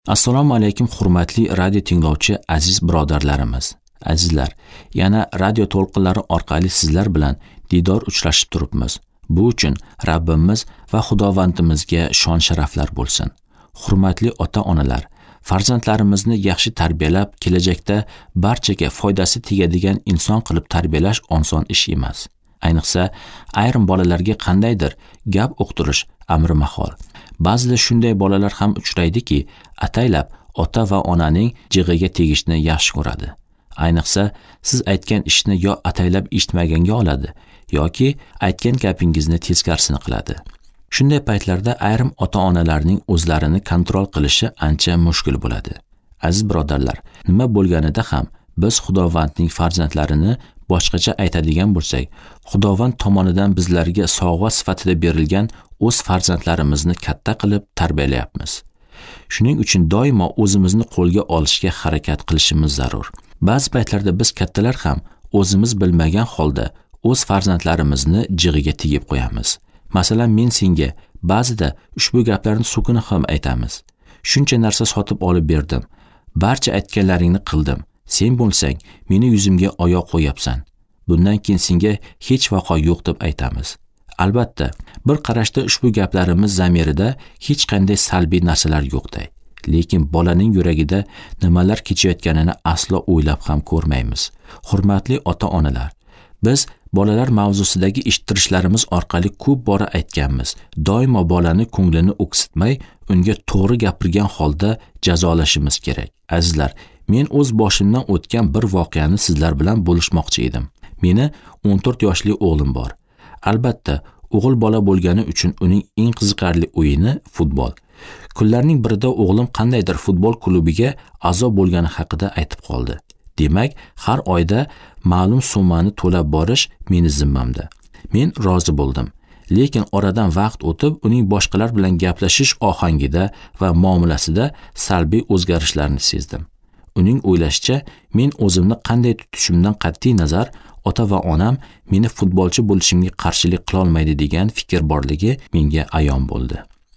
Assalomu alaykum hurmatli radio tinglovchi aziz birodarlarimiz. Azizlar, yana radio to'lqinlari orqali sizlar bilan diydor uchrashib turibmiz. Bu uchun Rabbimiz va Xudovandimizga shon-sharaflar bo'lsin. Hurmatli ota-onalar, farzandlarimizni yaxshi tarbiyalab, kelajakda barchaga foydasi tegadigan inson qilib tarbiyalash oson ish emas. Ayniqsa, ayrim bolalarga qandaydir gap uqtirish amri mahol. Ba'zida shunday bolalar ham uchraydiki, ataylab ota va onaning jig'iga tegishni yaxshi ko'radi. Ayniqsa, siz aytgan ishni yo ataylab eshitmaganga oladi, yoki aytgan gapingizni teskarisini qiladi. Shunday paytlarda ayrim ota-onalarning o'zlarini kontrol qilishi ancha mushkul bo'ladi. Aziz birodarlar, nima bo'lganida ham biz Xudovandning farzandlarini boshqacha aytadigan bo'lsak, Xudovand tomonidan bizlarga sovg'a sifatida berilgan o'z farzandlarimizni katta qilib tarbiyalayapmiz. Shuning uchun doimo o'zimizni qo'lga olishga harakat qilishimiz zarur. Ba'zi paytlarda biz kattalar ham o'zimiz bilmagan holda o'z farzandlarimizni jig'iga tegib qo'yamiz. Masalan, men senga ba'zida ushbu gaplarni so'kini ham aytamiz. Shuncha narsa sotib olib berdim. Barcha aytganlaringni qildim. Sen bo'lsang, meni yuzimga oyoq qo'yapsan. Bundan keyin senga hech vaqo yo'q deb aytamiz. Albatta, bir qarashda ushbu gaplarimiz zamirida hech qanday salbiy narsalar yo'qday. Lekin bolaning yuragida nimalar kechayotganini aslo o'ylab ham ko'rmaymiz. Hurmatli ota-onalar, biz bolalar mavzusidagi eshittirishlarimiz orqali ko'p bora aytganmiz. Doimo bolani ko'nglini o'ksitmay, unga to'g'ri gapirgan holda jazolashimiz kerak. Azizlar, men o'z boshimdan o'tgan bir voqeani sizlar bilan bo'lishmoqchi edim. Meni 14 yoshli o'g'lim bor. Albatta, o'g'il bola bo'lgani uchun uning eng qiziqarli o'yini futbol. Kunlarning birida o'g'lim qandaydir futbol klubiga a'zo bo'lgani haqida aytib qoldi. Demak, har oyda ma'lum summani to'lab borish meni zimmamda. Men rozi bo'ldim. Lekin oradan vaqt o'tib, uning boshqalar bilan gaplashish ohangida va muomalasida salbiy o'zgarishlarni sezdim. Uning o'ylashicha, men o'zimni qanday tutishimdan qat'iy nazar ota va onam meni futbolchi bo'lishimga qarshilik qila olmaydi degan fikr borligi menga ayon bo'ldi.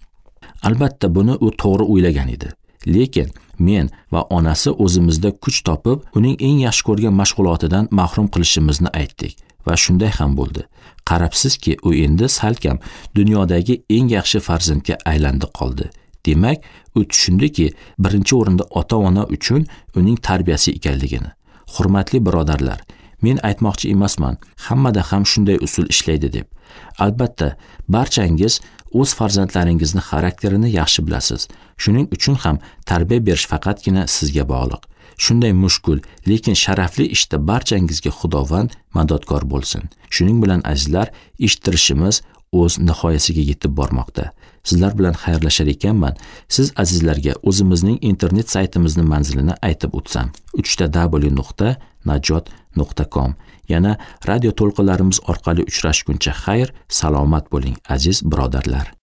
Albatta, buni u to'g'ri o'ylagan edi. Lekin men va onasi o'zimizda kuch topib, uning eng yaxshi ko'rgan mashg'ulotidan mahrum qilishimizni aytdik va shunday ham bo'ldi. Qarabsizki, u endi salkam dunyodagi eng yaxshi farzandga aylandi qoldi. Demak, u tushundiki, birinchi o'rinda ota-ona uchun uning tarbiyasi ekanligini. Hurmatli birodarlar, men aytmoqchi emasman, hammada ham shunday usul ishlaydi deb. Albatta, barchangiz o'z farzandlaringizning xarakterini yaxshi bilasiz. Shuning uchun ham tarbiya berish faqatgina sizga bog'liq. Shunday mushkul, lekin sharafli ishda barchangizga Xudovand madadkor bo'lsin. Shuning bilan azizlar, eshittirishimiz o'z nihoyasiga yetib bormoqda. Sizlar bilan xayrlashar ekanman. Siz azizlarga o'zimizning internet saytimizni manzilini aytib o'tsam. www.najot.com. Yana radio to'lqinlarimiz orqali uchrashguncha xayr, salomat bo'ling aziz birodarlar.